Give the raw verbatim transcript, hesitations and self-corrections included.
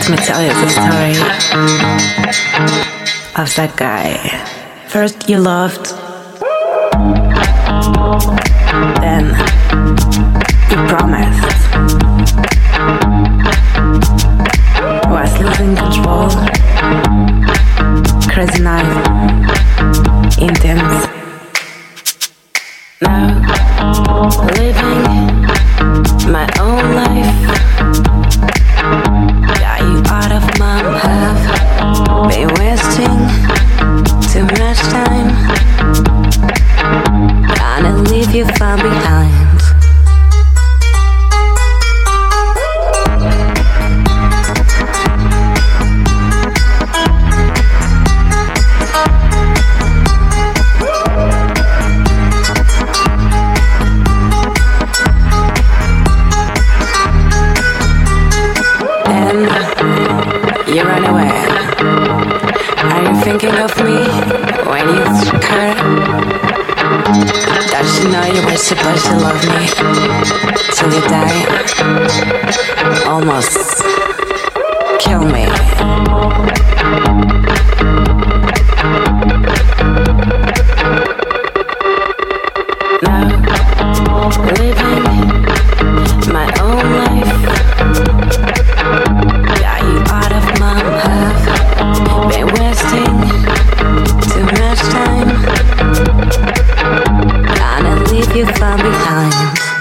Let me tell you the story of that guy. First you loved, then you promised, was losing control, crazy night, intense. Now living my own life. Got you out of my path. Been wasting too much time. Gonna leave you far behind. You run away. Are you thinking of me when you care? Don't you know you were supposed to love me till you die? Almost kill me. Now living my own life. Been wasting too much time. Gonna leave you far behind.